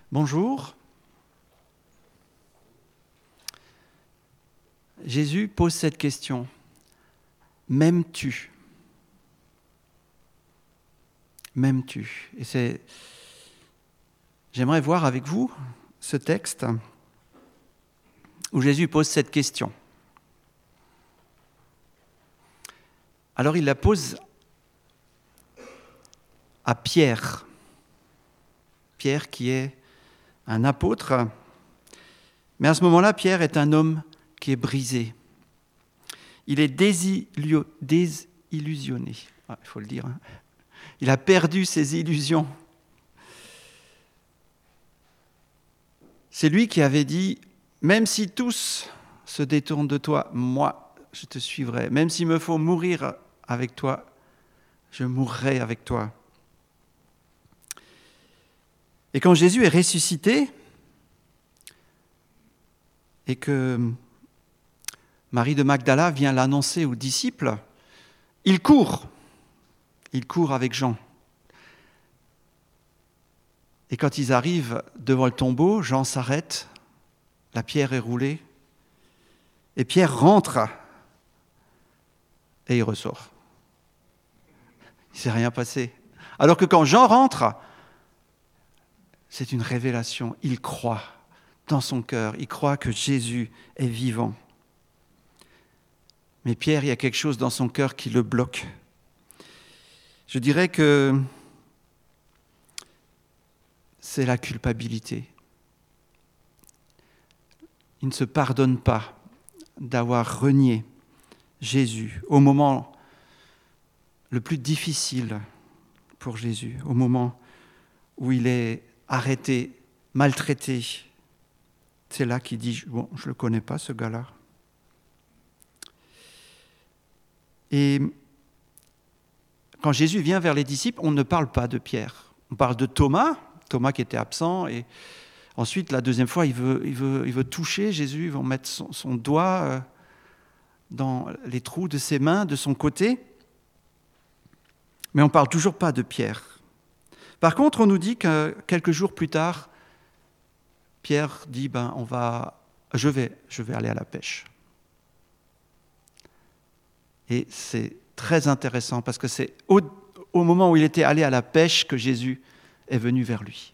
Bonjour. Jésus pose cette question. M'aimes-tu ? M'aimes-tu ? Et j'aimerais voir avec vous ce texte où Jésus pose cette question. Alors il la pose à Pierre. Pierre qui est un apôtre. Mais à ce moment-là, Pierre est un homme qui est brisé. Il est désillusionné. Il faut le dire. Il a perdu ses illusions. C'est lui qui avait dit, même si tous se détournent de toi, moi, je te suivrai. Même s'il me faut mourir avec toi, je mourrai avec toi. Et quand Jésus est ressuscité, et que Marie de Magdala vient l'annoncer aux disciples, il court avec Jean. Et quand ils arrivent devant le tombeau, Jean s'arrête, la pierre est roulée, et Pierre rentre, et il ressort. Il ne s'est rien passé. Alors que quand Jean rentre, c'est une révélation, il croit dans son cœur, il croit que Jésus est vivant. Mais Pierre, il y a quelque chose dans son cœur qui le bloque. Je dirais que c'est la culpabilité. Il ne se pardonne pas d'avoir renié Jésus au moment le plus difficile pour Jésus, au moment où il est arrêté, maltraité. C'est là qu'il dit, bon, je ne le connais pas, ce gars-là. Et quand Jésus vient vers les disciples, on ne parle pas de Pierre. On parle de Thomas qui était absent. Et ensuite, la deuxième fois, il veut toucher Jésus. Ils vont mettre son doigt dans les trous de ses mains, de son côté. Mais on ne parle toujours pas de Pierre. Par contre, on nous dit que quelques jours plus tard, Pierre dit, je vais aller à la pêche. Et c'est très intéressant parce que c'est au moment où il était allé à la pêche que Jésus est venu vers lui.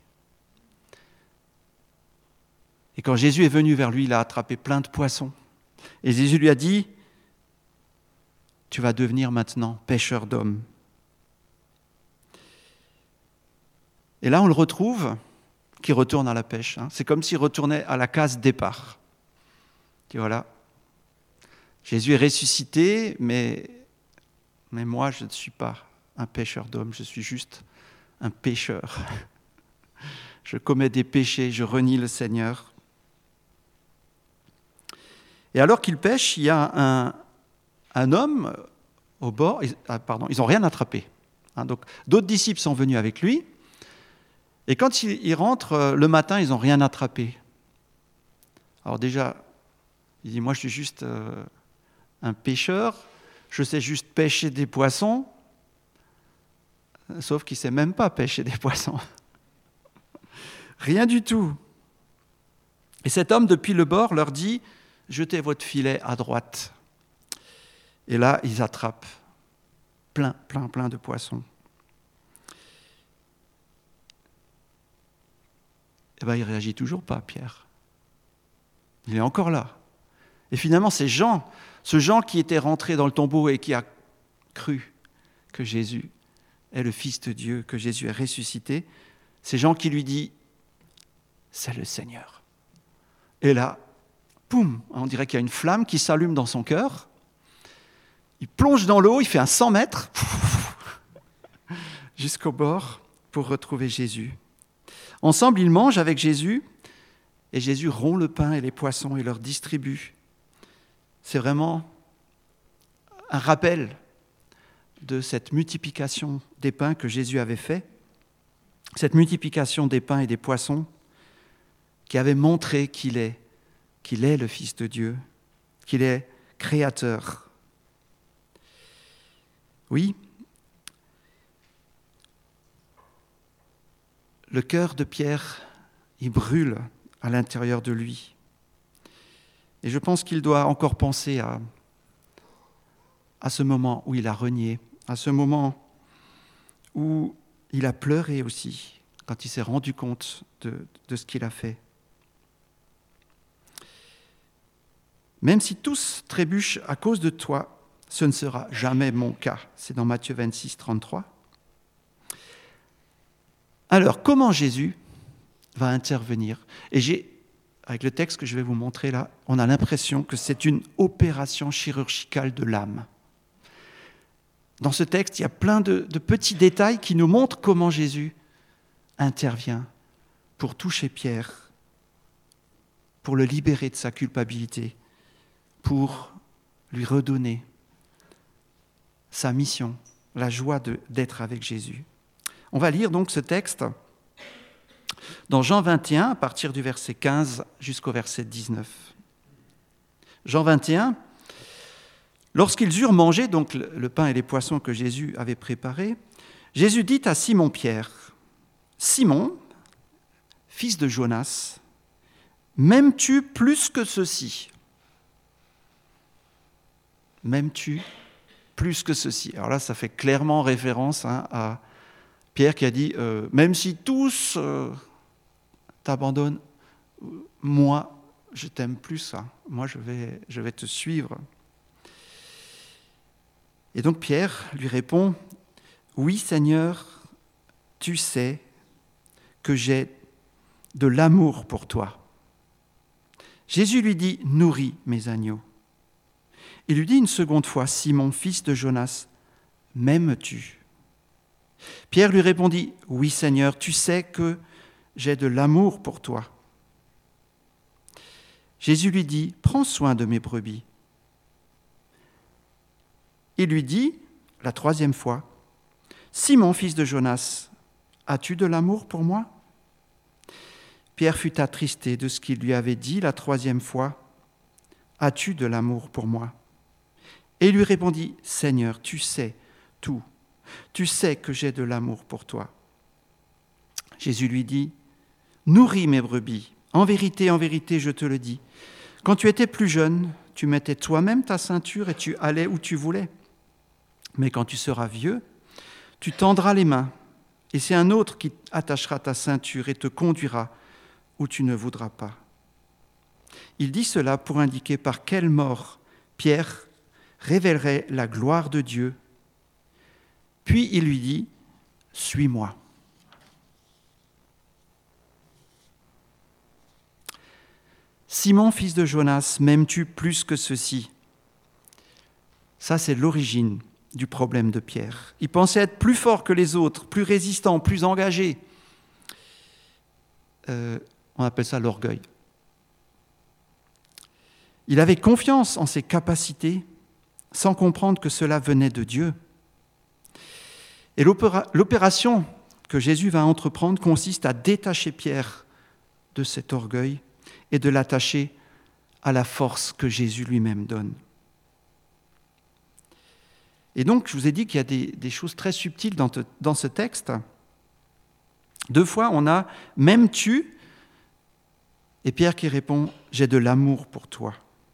Et quand Jésus est venu vers lui, il a attrapé plein de poissons. Et Jésus lui a dit, tu vas devenir maintenant pêcheur d'hommes. Et là, on le retrouve qui retourne à la pêche. C'est comme s'il retournait à la case départ. Et voilà, Jésus est ressuscité, mais moi, je ne suis pas un pêcheur d'hommes, je suis juste un pécheur. Je commets des péchés, je renie le Seigneur. Et alors qu'il pêche, il y a un homme au bord. Ils n'ont rien attrapé. Donc, d'autres disciples sont venus avec lui. Et quand il rentre le matin, ils n'ont rien attrapé. Alors déjà, il dit, moi je suis juste un pêcheur, je sais juste pêcher des poissons, sauf qu'il ne sait même pas pêcher des poissons. Rien du tout. Et cet homme, depuis le bord, leur dit, jetez votre filet à droite. Et là, ils attrapent plein de poissons. Il ne réagit toujours pas, Pierre. Il est encore là. Et finalement, ce Jean qui était rentré dans le tombeau et qui a cru que Jésus est le Fils de Dieu, que Jésus est ressuscité, c'est Jean qui lui dit, c'est le Seigneur. Et là, poum, on dirait qu'il y a une flamme qui s'allume dans son cœur. Il plonge dans l'eau, il fait un 100 mètres jusqu'au bord pour retrouver Jésus. Ensemble, ils mangent avec Jésus, et Jésus rompt le pain et les poissons et leur distribue. C'est vraiment un rappel de cette multiplication des pains que Jésus avait fait, cette multiplication des pains et des poissons qui avait montré qu'il est le Fils de Dieu, qu'il est créateur. Oui, le cœur de Pierre il brûle à l'intérieur de lui. Et je pense qu'il doit encore penser à ce moment où il a renié, à ce moment où il a pleuré aussi, quand il s'est rendu compte de ce qu'il a fait. Même si tous trébuchent à cause de toi, ce ne sera jamais mon cas. C'est dans Matthieu 26, 33. Alors, comment Jésus va intervenir ? Et avec le texte que je vais vous montrer là, on a l'impression que c'est une opération chirurgicale de l'âme. Dans ce texte, il y a plein de petits détails qui nous montrent comment Jésus intervient pour toucher Pierre, pour le libérer de sa culpabilité, pour lui redonner sa mission, la joie d'être avec Jésus. On va lire donc ce texte dans Jean 21, à partir du verset 15 jusqu'au verset 19. Jean 21, lorsqu'ils eurent mangé donc le pain et les poissons que Jésus avait préparés, Jésus dit à Simon-Pierre, « Simon, fils de Jonas, m'aimes-tu plus que ceci ?» M'aimes-tu plus que ceci ? Alors là, ça fait clairement référence à Pierre qui a dit « Même si tous t'abandonnent, moi, je t'aime plus. Moi, je vais te suivre. » Et donc Pierre lui répond « Oui, Seigneur, tu sais que j'ai de l'amour pour toi. » Jésus lui dit « Nourris mes agneaux. » Il lui dit une seconde fois, « Simon, fils de Jonas, m'aimes-tu » Pierre lui répondit, « Oui, Seigneur, tu sais que j'ai de l'amour pour toi. » Jésus lui dit, « Prends soin de mes brebis. » Il lui dit, la troisième fois, « Simon, fils de Jonas, as-tu de l'amour pour moi » Pierre fut attristé de ce qu'il lui avait dit la troisième fois, « As-tu de l'amour pour moi » Et il lui répondit, « Seigneur, tu sais tout. Tu sais que j'ai de l'amour pour toi. » Jésus lui dit, « Nourris mes brebis. En vérité, je te le dis. Quand tu étais plus jeune, tu mettais toi-même ta ceinture et tu allais où tu voulais. Mais quand tu seras vieux, tu tendras les mains, et c'est un autre qui attachera ta ceinture et te conduira où tu ne voudras pas. » Il dit cela pour indiquer par quelle mort Pierre révélerait la gloire de Dieu. Puis il lui dit, « Suis-moi. » Simon, fils de Jonas, m'aimes-tu plus que ceci ? Ça, c'est l'origine du problème de Pierre. Il pensait être plus fort que les autres, plus résistant, plus engagé. On appelle ça l'orgueil. Il avait confiance en ses capacités, sans comprendre que cela venait de Dieu. Et l'opération que Jésus va entreprendre consiste à détacher Pierre de cet orgueil et de l'attacher à la force que Jésus lui-même donne. Et donc, je vous ai dit qu'il y a des choses très subtiles dans ce texte. 2 fois, on a « m'aimes-tu » et Pierre qui répond « j'ai de l'amour pour toi ».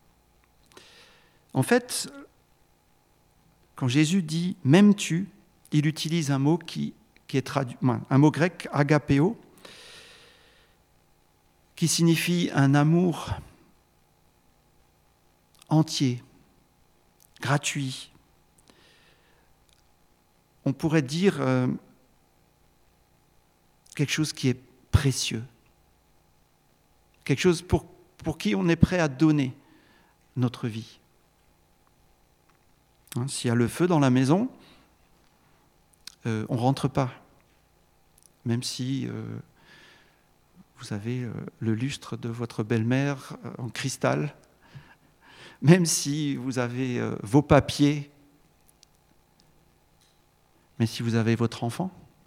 En fait, quand Jésus dit « m'aimes-tu », il utilise un mot qui est traduit, un mot grec, agapéo, qui signifie un amour entier, gratuit. On pourrait dire quelque chose qui est précieux, quelque chose pour qui on est prêt à donner notre vie. S'il y a le feu dans la maison, on ne rentre pas, même si vous avez le lustre de votre belle-mère en cristal, même si vous avez vos papiers, mais si vous avez votre enfant,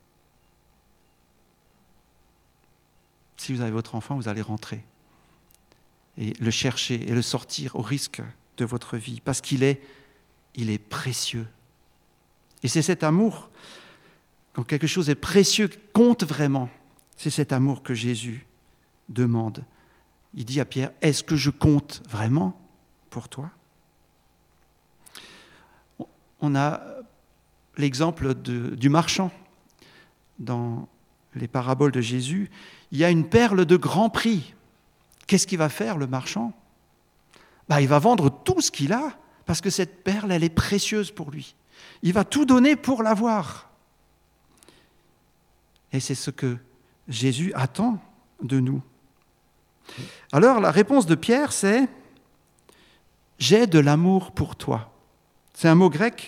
vous allez rentrer et le chercher et le sortir au risque de votre vie, parce qu'il est précieux. Et c'est cet amour, quand quelque chose est précieux, compte vraiment, c'est cet amour que Jésus demande. Il dit à Pierre, est-ce que je compte vraiment pour toi ? On a l'exemple du marchand. Dans les paraboles de Jésus, il y a une perle de grand prix. Qu'est-ce qu'il va faire, le marchand ? Il va vendre tout ce qu'il a, parce que cette perle, elle est précieuse pour lui. Il va tout donner pour l'avoir. Et c'est ce que Jésus attend de nous. Alors, la réponse de Pierre, c'est « J'ai de l'amour pour toi ». C'est un mot grec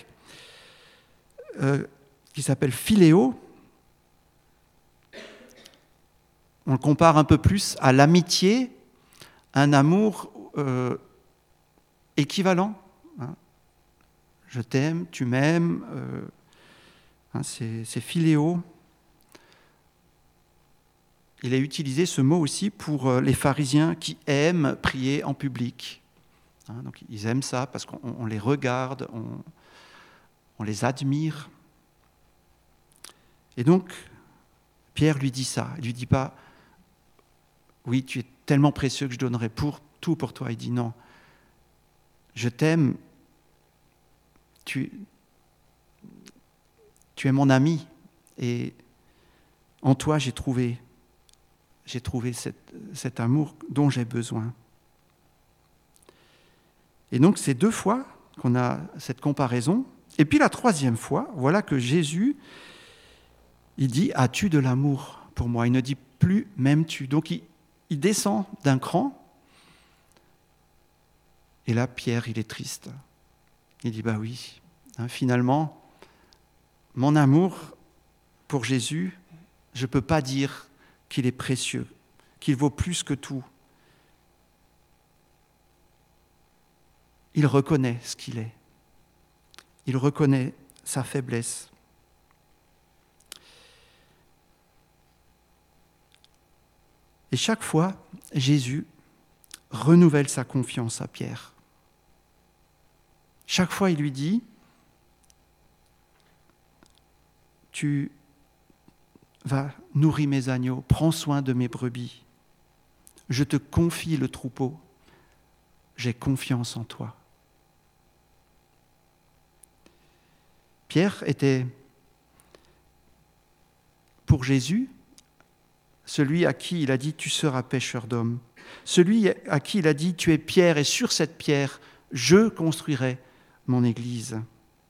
qui s'appelle « philéo ». On le compare un peu plus à l'amitié, un amour équivalent. Je t'aime, tu m'aimes, c'est philéo. Il a utilisé ce mot aussi pour les pharisiens qui aiment prier en public. Donc ils aiment ça parce qu'on les regarde, on les admire. Et donc, Pierre lui dit ça. Il ne lui dit pas « Oui, tu es tellement précieux que je donnerai tout pour toi ». Il dit « Non, je t'aime, tu es mon ami et en toi j'ai trouvé cet amour dont j'ai besoin ». Et donc c'est 2 fois qu'on a cette comparaison. Et puis la 3e fois, voilà que Jésus, il dit « As-tu de l'amour pour moi ?» Il ne dit plus « M'aimes-tu ?» Donc il descend d'un cran. Et là, Pierre, il est triste. Il dit « Oui, finalement, mon amour pour Jésus, je ne peux pas dire qu'il est précieux, qu'il vaut plus que tout. » Il reconnaît ce qu'il est. Il reconnaît sa faiblesse. Et chaque fois, Jésus renouvelle sa confiance à Pierre. Chaque fois, il lui dit « Tu vas nourrir mes agneaux, prends soin de mes brebis. Je te confie le troupeau, j'ai confiance en toi. » Pierre était, pour Jésus, celui à qui il a dit « Tu seras pêcheur d'hommes ». Celui à qui il a dit « Tu es pierre et sur cette pierre, je construirai mon église ».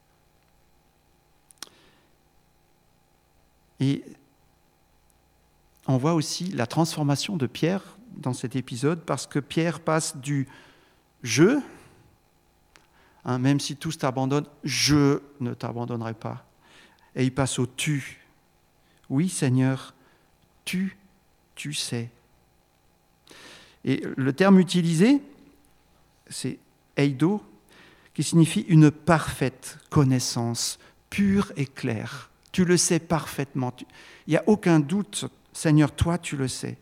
Et on voit aussi la transformation de Pierre dans cet épisode parce que Pierre passe du « je », même si tous t'abandonnent, je ne t'abandonnerai pas. Et il passe au « tu ». Oui, Seigneur, tu sais. Et le terme utilisé, c'est eido, qui signifie une parfaite connaissance, pure et claire. Tu le sais parfaitement. Il n'y a aucun doute, Seigneur, toi, tu le sais.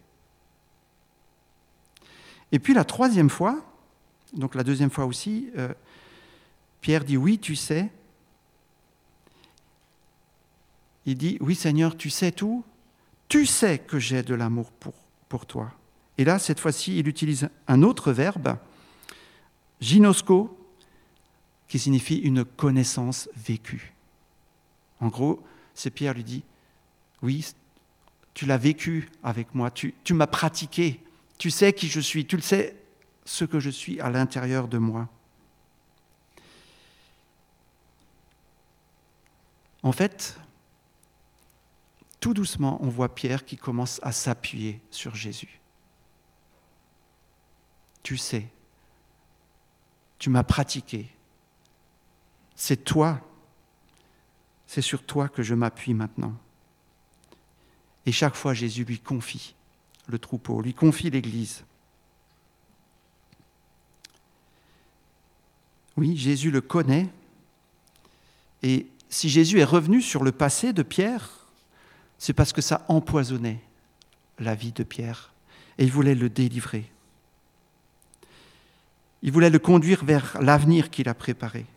Et puis la 3e fois, donc la 2e fois aussi, Pierre dit « Oui, tu sais ». Il dit « Oui, Seigneur, tu sais tout. Tu sais que j'ai de l'amour pour toi. » Et là, cette fois-ci, il utilise un autre verbe, ginosko, qui signifie une connaissance vécue. En gros, c'est Pierre lui dit « Oui, tu l'as vécu avec moi, tu m'as pratiqué, tu sais qui je suis, tu le sais ce que je suis à l'intérieur de moi. » En fait, tout doucement, on voit Pierre qui commence à s'appuyer sur Jésus. Tu sais, tu m'as pratiqué. C'est toi, c'est sur toi que je m'appuie maintenant. Et chaque fois, Jésus lui confie le troupeau, lui confie l'Église. Oui, Jésus le connaît. Et si Jésus est revenu sur le passé de Pierre, c'est parce que ça empoisonnait la vie de Pierre. Et il voulait le délivrer. Il voulait le conduire vers l'avenir qu'il a préparé.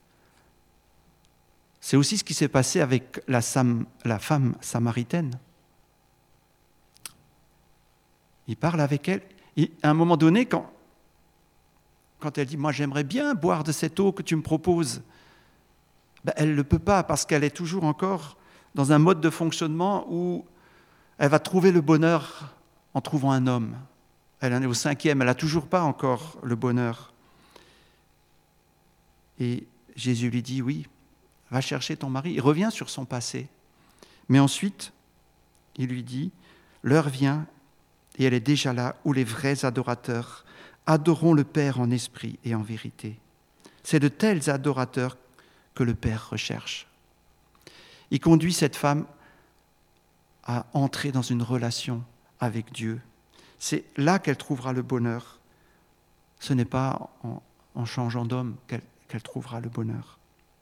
C'est aussi ce qui s'est passé avec la femme samaritaine. Il parle avec elle. Et à un moment donné, quand elle dit « Moi, j'aimerais bien boire de cette eau que tu me proposes », elle ne le peut pas parce qu'elle est toujours encore dans un mode de fonctionnement où elle va trouver le bonheur en trouvant un homme. Elle en est au 5e, elle n'a toujours pas encore le bonheur. Et Jésus lui dit « Oui, va chercher ton mari ». Il revient sur son passé. Mais ensuite, il lui dit « L'heure vient et elle est déjà là où les vrais adorateurs adoreront le Père en esprit et en vérité. C'est de tels adorateurs que le Père recherche. » Il conduit cette femme à entrer dans une relation avec Dieu. C'est là qu'elle trouvera le bonheur. Ce n'est pas en changeant d'homme qu'elle trouvera le bonheur.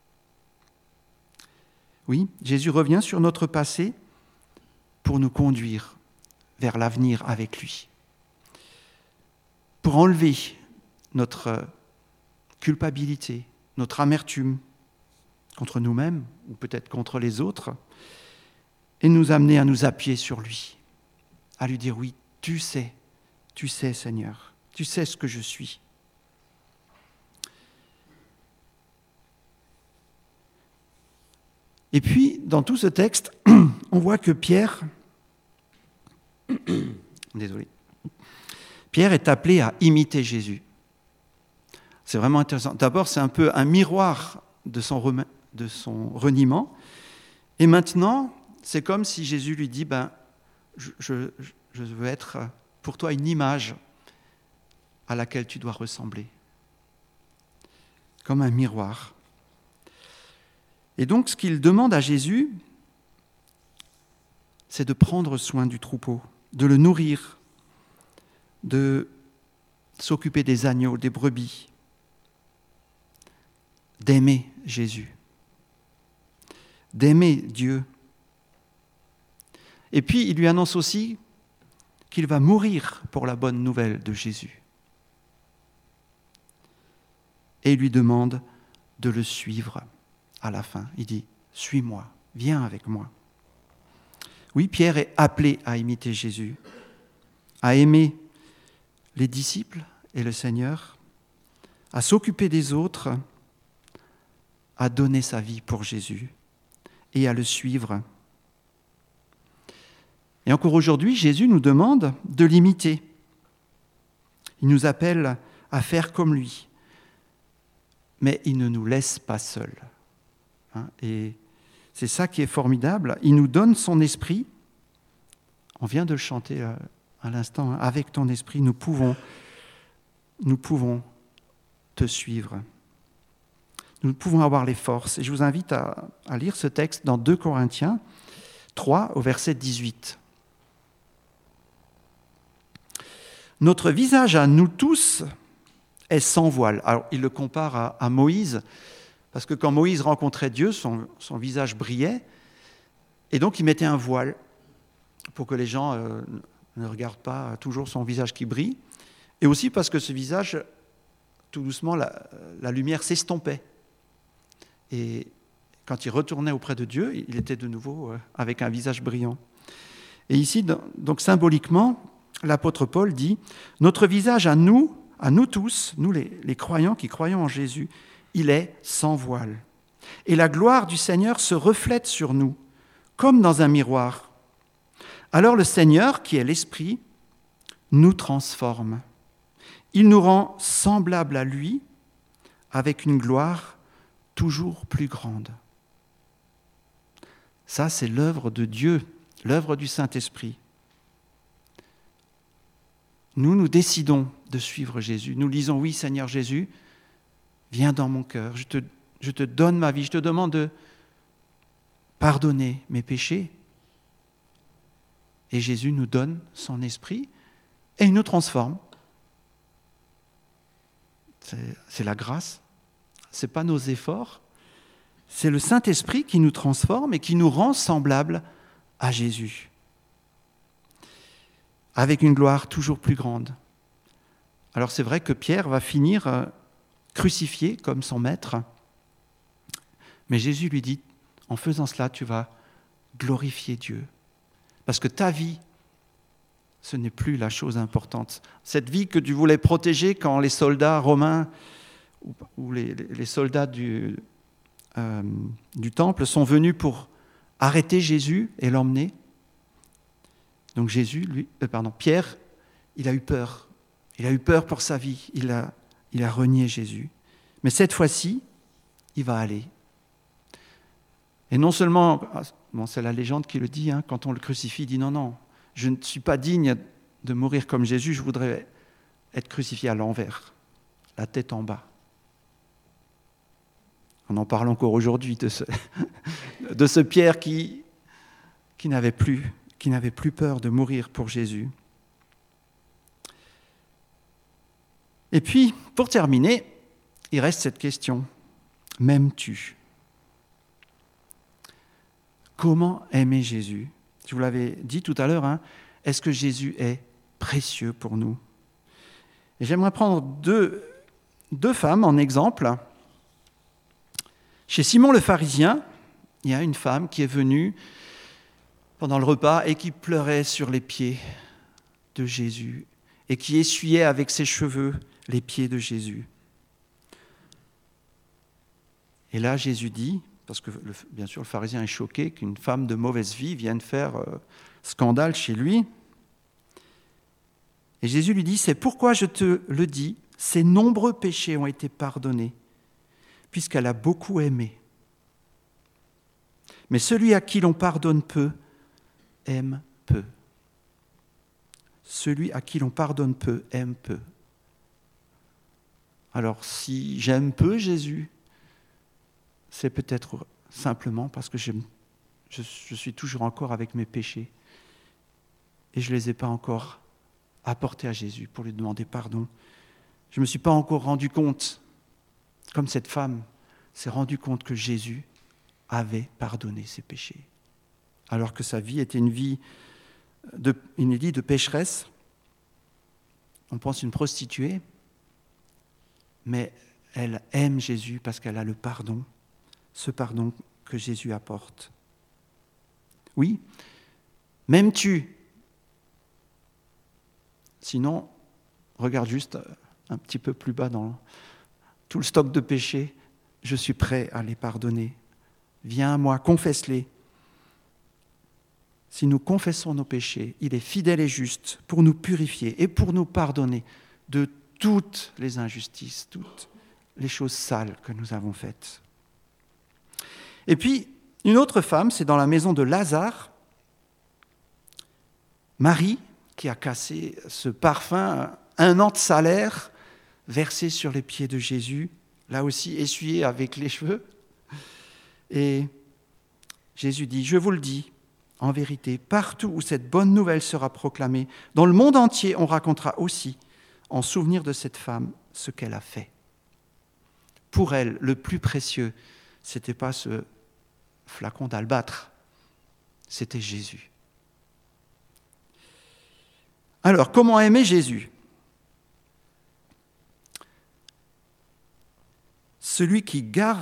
Oui, Jésus revient sur notre passé pour nous conduire vers l'avenir avec lui. Pour enlever notre culpabilité, notre amertume contre nous-mêmes ou peut-être contre les autres et nous amener à nous appuyer sur lui, à lui dire oui, tu sais Seigneur, tu sais ce que je suis. Et puis, dans tout ce texte, on voit que Pierre est appelé à imiter Jésus. C'est vraiment intéressant. D'abord, c'est un peu un miroir de son reniement. Et maintenant, c'est comme si Jésus lui dit, je veux être pour toi une image à laquelle tu dois ressembler. Comme un miroir. Et donc, ce qu'il demande à Jésus, c'est de prendre soin du troupeau, de le nourrir, de s'occuper des agneaux, des brebis, d'aimer Jésus, d'aimer Dieu. Et puis, il lui annonce aussi qu'il va mourir pour la bonne nouvelle de Jésus. Et il lui demande de le suivre à la fin. Il dit, suis-moi, viens avec moi. Oui, Pierre est appelé à imiter Jésus, à aimer les disciples et le Seigneur, à s'occuper des autres, à donner sa vie pour Jésus et à le suivre. Et encore aujourd'hui, Jésus nous demande de l'imiter. Il nous appelle à faire comme lui, mais il ne nous laisse pas seuls. Et c'est ça qui est formidable. Il nous donne son esprit. On vient de le chanter à l'instant. Avec ton esprit, nous pouvons te suivre. Nous pouvons avoir les forces. Et je vous invite à lire ce texte dans 2 Corinthiens 3 au verset 18. Notre visage à nous tous est sans voile. Alors, il le compare à Moïse, parce que quand Moïse rencontrait Dieu, son visage brillait, et donc il mettait un voile pour que les gens ne regardent pas toujours son visage qui brille, et aussi parce que ce visage, tout doucement, la lumière s'estompait. Et quand il retournait auprès de Dieu, il était de nouveau avec un visage brillant. Et ici, donc symboliquement, l'apôtre Paul dit « Notre visage à nous tous, nous les croyants qui croyons en Jésus, il est sans voile. Et la gloire du Seigneur se reflète sur nous, comme dans un miroir. Alors le Seigneur, qui est l'Esprit, nous transforme. Il nous rend semblables à lui, avec une gloire toujours plus grande. » Ça, c'est l'œuvre de Dieu, l'œuvre du Saint-Esprit. Nous décidons de suivre Jésus. Nous disons, oui, Seigneur Jésus, viens dans mon cœur, je te donne ma vie, je te demande de pardonner mes péchés. Et Jésus nous donne son esprit et il nous transforme. C'est la grâce, ce n'est pas nos efforts, c'est le Saint-Esprit qui nous transforme et qui nous rend semblables à Jésus, avec une gloire toujours plus grande. Alors c'est vrai que Pierre va finir crucifié comme son maître, mais Jésus lui dit, en faisant cela, tu vas glorifier Dieu, parce que ta vie ce n'est plus la chose importante. Cette vie que tu voulais protéger quand les soldats romains ou les soldats du temple sont venus pour arrêter Jésus et l'emmener. Donc Pierre, il a eu peur. Il a eu peur pour sa vie. Il a renié Jésus. Mais cette fois-ci, il va aller. Et non seulement, c'est la légende qui le dit, quand on le crucifie, il dit non, je ne suis pas digne de mourir comme Jésus, je voudrais être crucifié à l'envers, la tête en bas. On en parle encore aujourd'hui de ce Pierre qui n'avait plus peur de mourir pour Jésus. Et puis, pour terminer, il reste cette question. M'aimes-tu ? Comment aimer Jésus ? Je vous l'avais dit tout à l'heure, est-ce que Jésus est précieux pour nous ? Et j'aimerais prendre deux femmes en exemple. Chez Simon le pharisien, il y a une femme qui est venue pendant le repas et qui pleurait sur les pieds de Jésus et qui essuyait avec ses cheveux les pieds de Jésus. Et là, Jésus dit, parce que bien sûr le pharisien est choqué qu'une femme de mauvaise vie vienne faire scandale chez lui. Et Jésus lui dit, c'est pourquoi je te le dis, ses nombreux péchés ont été pardonnés, puisqu'elle a beaucoup aimé. Mais celui à qui l'on pardonne peu, aime peu. Celui à qui l'on pardonne peu, aime peu. Alors si j'aime peu Jésus, c'est peut-être simplement parce que je suis toujours encore avec mes péchés et je ne les ai pas encore apportés à Jésus pour lui demander pardon. Je ne me suis pas encore rendu compte, comme cette femme s'est rendu compte que Jésus avait pardonné ses péchés, alors que sa vie était une vie inédite de pécheresse. On pense une prostituée, mais elle aime Jésus parce qu'elle a le pardon, ce pardon que Jésus apporte. Oui, m'aimes-tu ? Sinon, regarde juste un petit peu plus bas dans tout le stock de péchés, je suis prêt à les pardonner. Viens à moi, confesse-les. Si nous confessons nos péchés, il est fidèle et juste pour nous purifier et pour nous pardonner de toutes les injustices, toutes les choses sales que nous avons faites. Et puis, une autre femme, c'est dans la maison de Lazare, Marie, qui a cassé ce parfum, 1 an de salaire, versé sur les pieds de Jésus, là aussi essuyé avec les cheveux. Et Jésus dit, je vous le dis, en vérité, partout où cette bonne nouvelle sera proclamée, dans le monde entier, on racontera aussi, en souvenir de cette femme, ce qu'elle a fait. Pour elle, le plus précieux, ce n'était pas ce flacon d'albâtre, c'était Jésus. Alors, comment aimer Jésus ? Celui qui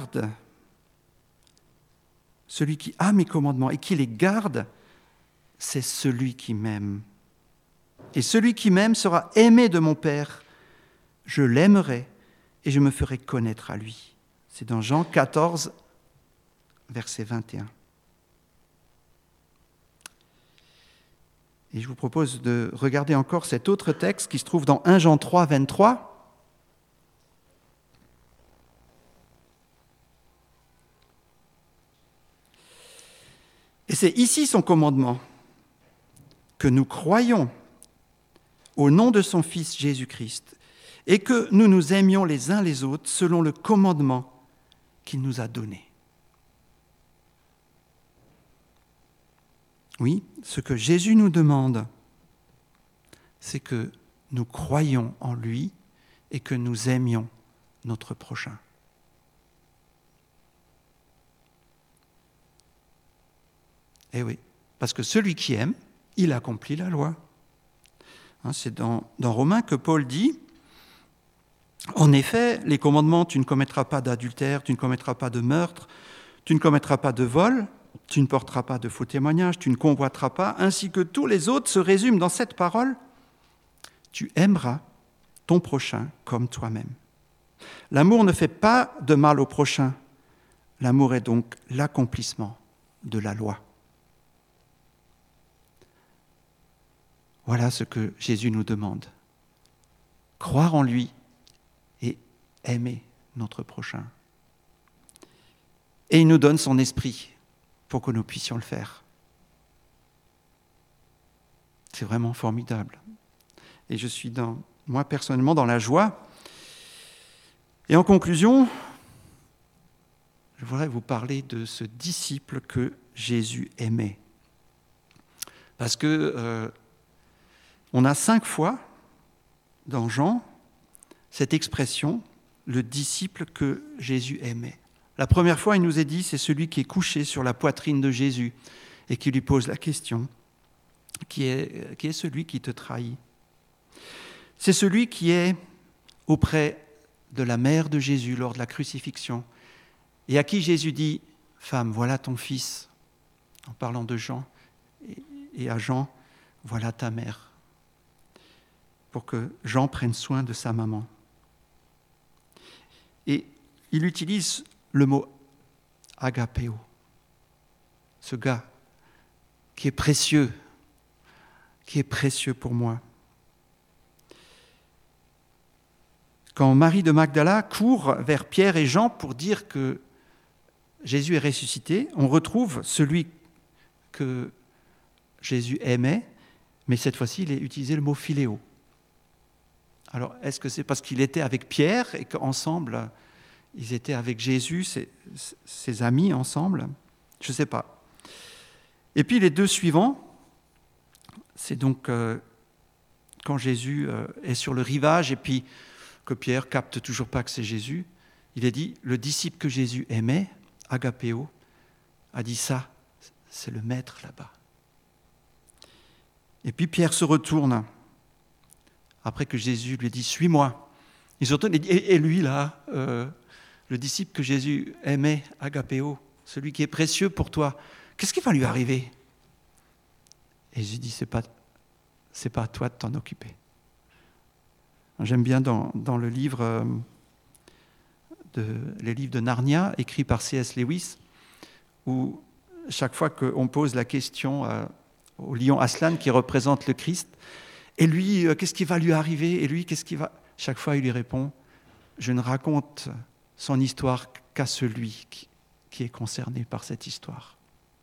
a mes commandements et qui les garde, c'est celui qui m'aime. Et celui qui m'aime sera aimé de mon Père. Je l'aimerai et je me ferai connaître à lui. C'est dans Jean 14, verset 21. Et je vous propose de regarder encore cet autre texte qui se trouve dans 1 Jean 3, 23. Et c'est ici son commandement, que nous croyons au nom de son Fils Jésus-Christ et que nous nous aimions les uns les autres selon le commandement qu'il nous a donné. Oui, ce que Jésus nous demande, c'est que nous croyions en lui et que nous aimions notre prochain. Eh oui, parce que celui qui aime, il accomplit la loi. C'est dans Romains que Paul dit, en effet, les commandements, tu ne commettras pas d'adultère, tu ne commettras pas de meurtre, tu ne commettras pas de vol, tu ne porteras pas de faux témoignages, tu ne convoiteras pas, ainsi que tous les autres se résument dans cette parole, tu aimeras ton prochain comme toi-même. L'amour ne fait pas de mal au prochain. L'amour est donc l'accomplissement de la loi. Voilà ce que Jésus nous demande. Croire en lui et aimer notre prochain. Et il nous donne son esprit pour que nous puissions le faire. C'est vraiment formidable. Et je suis, moi personnellement, dans la joie. Et en conclusion, je voudrais vous parler de ce disciple que Jésus aimait. Parce que on a 5 fois dans Jean cette expression, le disciple que Jésus aimait. La première fois, il nous est dit, c'est celui qui est couché sur la poitrine de Jésus et qui lui pose la question, qui est celui qui te trahit. C'est celui qui est auprès de la mère de Jésus lors de la crucifixion et à qui Jésus dit, « Femme, voilà ton fils », en parlant de Jean, et à Jean, « Voilà ta mère », pour que Jean prenne soin de sa maman. Et il utilise le mot « agapéo », ce gars qui est précieux pour moi. Quand Marie de Magdala court vers Pierre et Jean pour dire que Jésus est ressuscité, on retrouve celui que Jésus aimait, mais cette fois-ci, il a utilisé le mot philéo. Alors, est-ce que c'est parce qu'il était avec Pierre et qu'ensemble, ils étaient avec Jésus, ses amis ensemble? Je ne sais pas. Et puis les 2 suivants, c'est donc quand Jésus est sur le rivage et puis que Pierre capte toujours pas que c'est Jésus, il est dit, le disciple que Jésus aimait, agapéo, a dit ça, c'est le maître là-bas. Et puis Pierre se retourne, après que Jésus lui dit, suis-moi. Il se retourne et dit, et lui là, le disciple que Jésus aimait, agapéo, celui qui est précieux pour toi, qu'est-ce qui va lui arriver? Et Jésus dit, c'est pas à toi de t'en occuper. J'aime bien dans le livre, les livres de Narnia, écrits par C.S. Lewis, où chaque fois qu'on pose la question au lion Aslan qui représente le Christ, et lui, qu'est-ce qui va lui arriver? Et lui, chaque fois, il lui répond, je ne raconte son histoire qu'à celui qui est concerné par cette histoire.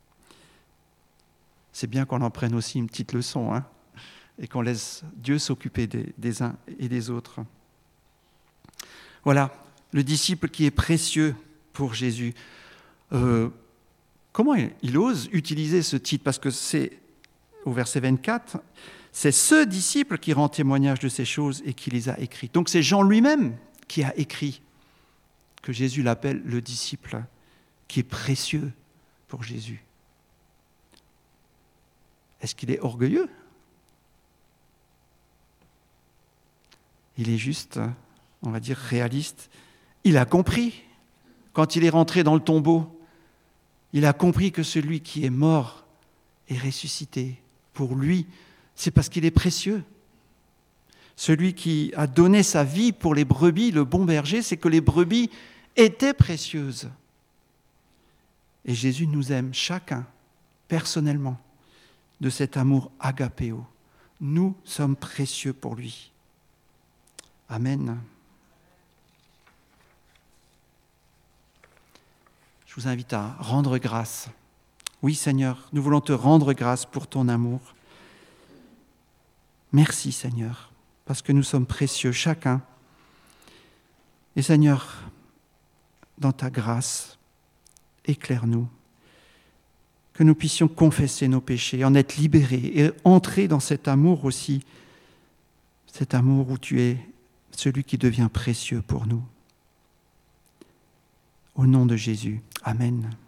C'est bien qu'on en prenne aussi une petite leçon, hein, et qu'on laisse Dieu s'occuper des uns et des autres. Voilà, le disciple qui est précieux pour Jésus. Comment il ose utiliser ce titre? Parce que c'est, au verset 24, c'est ce disciple qui rend témoignage de ces choses et qui les a écrites. Donc c'est Jean lui-même qui a écrit que Jésus l'appelle le disciple qui est précieux pour Jésus. Est-ce qu'il est orgueilleux? Il est juste, on va dire, réaliste. Il a compris, quand il est rentré dans le tombeau, il a compris que celui qui est mort est ressuscité. Pour lui, c'est parce qu'il est précieux. Celui qui a donné sa vie pour les brebis, le bon berger, c'est que les brebis étaient précieuses. Et Jésus nous aime chacun, personnellement, de cet amour agapéo. Nous sommes précieux pour lui. Amen. Je vous invite à rendre grâce. Oui, Seigneur, nous voulons te rendre grâce pour ton amour. Merci, Seigneur, parce que nous sommes précieux chacun. Et Seigneur, dans ta grâce, éclaire-nous, que nous puissions confesser nos péchés, en être libérés et entrer dans cet amour aussi, cet amour où tu es celui qui devient précieux pour nous. Au nom de Jésus. Amen.